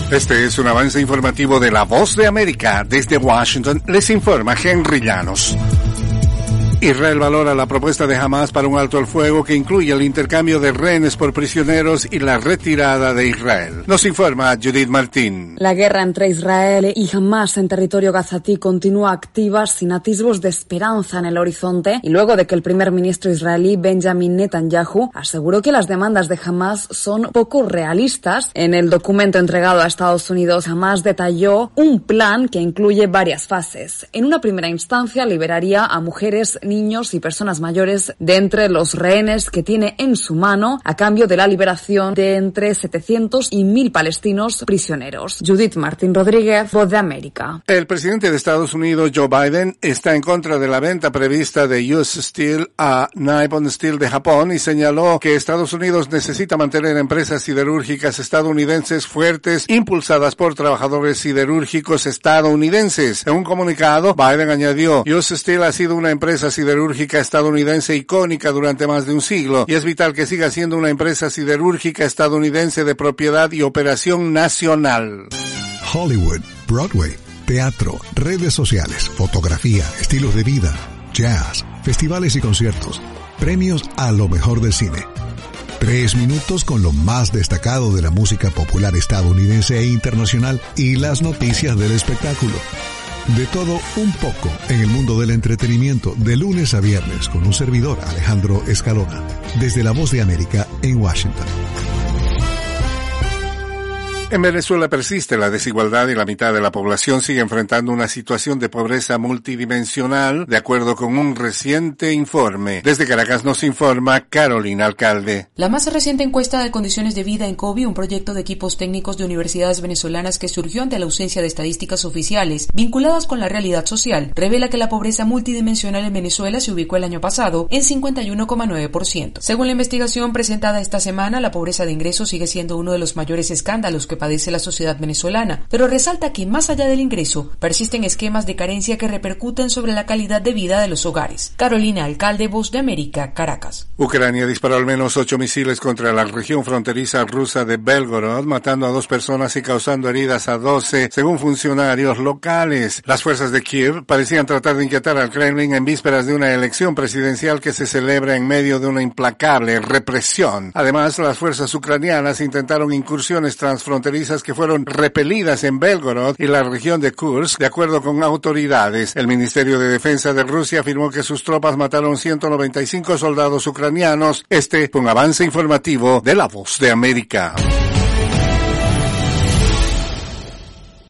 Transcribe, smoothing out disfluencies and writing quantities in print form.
Este es un avance informativo de La Voz de América. Desde Washington les informa Henry Llanos. Israel valora la propuesta de Hamás para un alto al fuego que incluye el intercambio de rehenes por prisioneros y la retirada de Israel. Nos informa Judith Martín. La guerra entre Israel y Hamás en territorio gazatí continúa activa sin atisbos de esperanza en el horizonte y luego de que el primer ministro israelí Benjamin Netanyahu aseguró que las demandas de Hamás son poco realistas. En el documento entregado a Estados Unidos, Hamás detalló un plan que incluye varias fases. En una primera instancia liberaría a mujeres, niños y personas mayores de entre los rehenes que tiene en su mano a cambio de la liberación de entre 700 y 1.000 palestinos prisioneros. Judith Martín Rodríguez, Voz de América. El presidente de Estados Unidos, Joe Biden, está en contra de la venta prevista de US Steel a Nippon Steel de Japón y señaló que Estados Unidos necesita mantener empresas siderúrgicas estadounidenses fuertes, impulsadas por trabajadores siderúrgicos estadounidenses. En un comunicado, Biden añadió: US Steel ha sido una empresa siderúrgica estadounidense icónica durante más de un siglo y es vital que siga siendo una empresa siderúrgica estadounidense de propiedad y operación nacional. Hollywood, Broadway, teatro, redes sociales, fotografía, estilos de vida, jazz, festivales y conciertos, premios a lo mejor del cine. 3 minutos con lo más destacado de la música popular estadounidense e internacional y las noticias del espectáculo. De todo un poco en el mundo del entretenimiento, de lunes a viernes, con un servidor, Alejandro Escalona, desde La Voz de América en Washington. En Venezuela persiste la desigualdad y la mitad de la población sigue enfrentando una situación de pobreza multidimensional, de acuerdo con un reciente informe. Desde Caracas nos informa Carolina Alcalde. La más reciente encuesta de condiciones de vida en COVID, un proyecto de equipos técnicos de universidades venezolanas que surgió ante la ausencia de estadísticas oficiales vinculadas con la realidad social, revela que la pobreza multidimensional en Venezuela se ubicó el año pasado en 51,9%. Según la investigación presentada esta semana, la pobreza de ingresos sigue siendo uno de los mayores escándalos que padece la sociedad venezolana, pero resalta que más allá del ingreso, persisten esquemas de carencia que repercuten sobre la calidad de vida de los hogares. Carolina Alcalde, Voz de América, Caracas. Ucrania disparó al menos 8 misiles contra la región fronteriza rusa de Belgorod, matando a 2 personas y causando heridas a 12, según funcionarios locales. Las fuerzas de Kiev parecían tratar de inquietar al Kremlin en vísperas de una elección presidencial que se celebra en medio de una implacable represión. Además, las fuerzas ucranianas intentaron incursiones transfronterizas que fueron repelidas en Belgorod y la región de Kursk, de acuerdo con autoridades. El Ministerio de Defensa de Rusia afirmó que sus tropas mataron 195 soldados ucranianos. Este fue un avance informativo de La Voz de América.